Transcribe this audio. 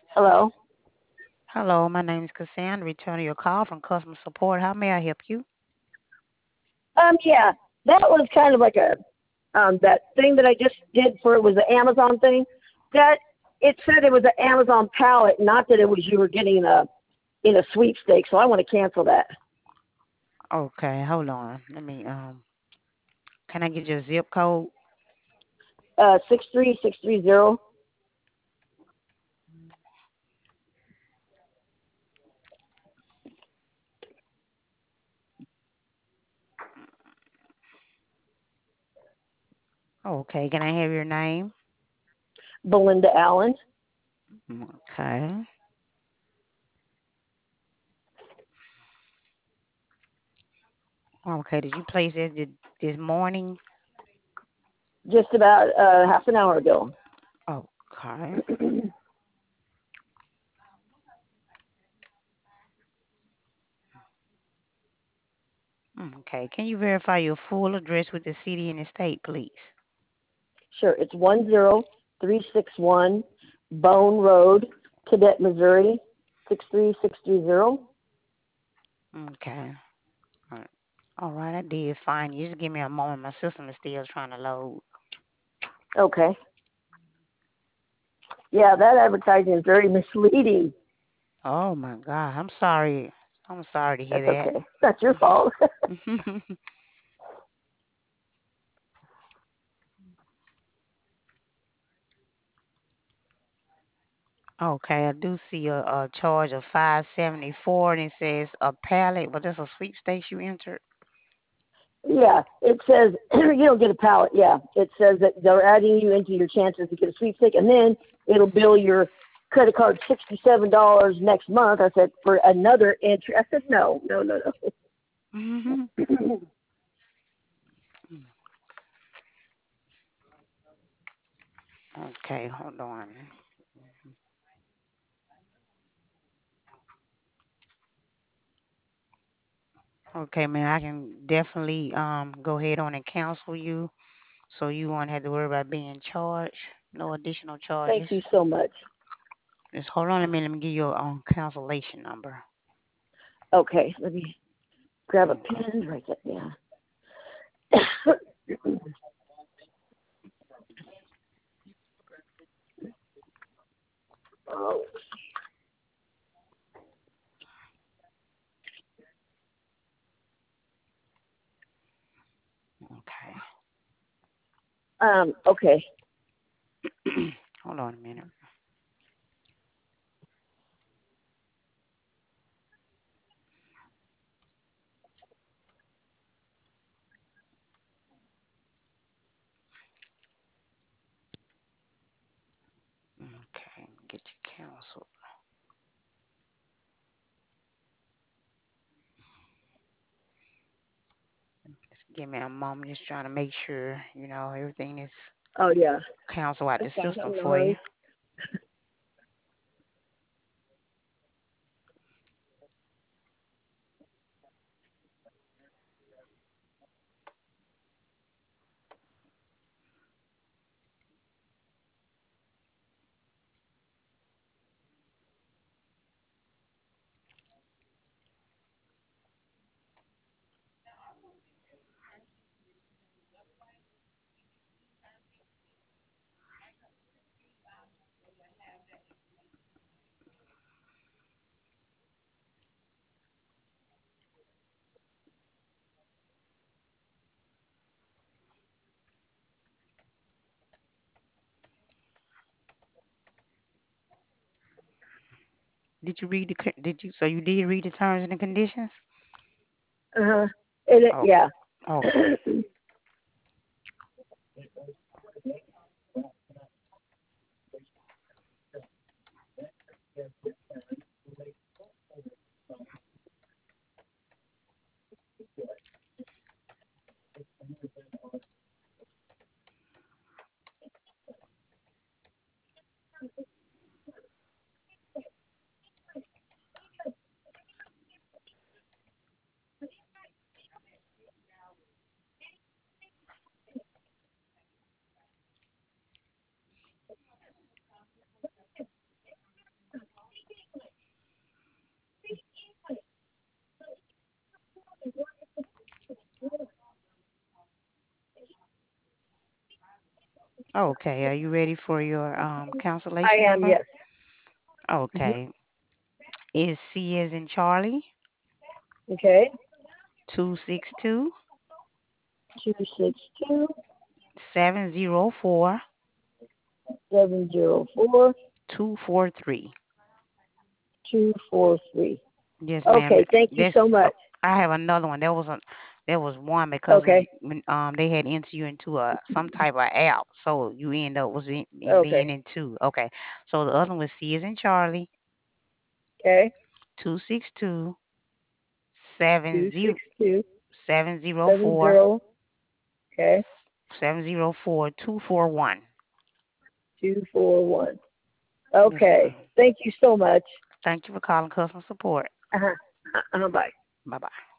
Hello. Hello, my name is Cassandra, returning your call from customer support. How may I help you? Yeah, that was kind of like a that thing that I just did for it was the Amazon thing. That it said it was an Amazon pallet, not that it was you were getting a sweepstake. So I want to cancel that. Okay, hold on. Can I get your zip code? 63630. Okay, can I have your name? Belinda Allen. Okay. Okay, did you place it this morning? Just about half an hour ago. Okay. Okay, can you verify your full address with the city and the state, please? Sure, it's 10361 Bone Road, Cadet, Missouri 63630. Okay. All right, all right, I did fine. You just give me a moment. My system is still trying to load. Okay. Yeah, that advertising is very misleading. Oh my God, I'm sorry. I'm sorry to That's hear okay. That's your fault. that. Okay, I do see a charge of 574, and it says a pallet, but that's a sweepstakes you entered. Yeah, it says you don't get a pallet. Yeah, it says that they're adding you into your chances to get a sweepstake, and then it'll bill your credit card $67 next month. I said for another entry. I said no, no, no, Hmm. no. Okay, hold on. Okay, man, I can definitely go ahead on and cancel you, so you won't have to worry about being charged. No additional Thank you charges. so much. Just hold on a minute. Let me give you a cancellation number. Okay, let me grab a Okay. pen and write that down. Oh, Okay. okay. Hold on a minute. Okay, get you canceled. Just give me a moment. Just trying to make sure everything is Oh yeah, cancel out the that's fine. system I'm in a for you. hurry. Did you read did you so you did read the terms and the conditions? Uh huh. Oh, Yeah. okay. Okay, are you ready for your I cancellation am, number? yes. Hmm. Okay. Is C as in Charlie, Okay. 262 262 704 704 243. 243. Yes, ma'am. Okay, thank you This so much. I have another one. There was one because Okay. when they had entered you into a some type of app, so you end up Okay. being in two. Okay, so the other one was C as in Charlie, Okay. 262 70 262 704 70. Okay. 704 241. 241. Yes, Okay. ma'am. Thank you so much. Thank you for calling customer support. Uh-huh. Bye. Bye bye.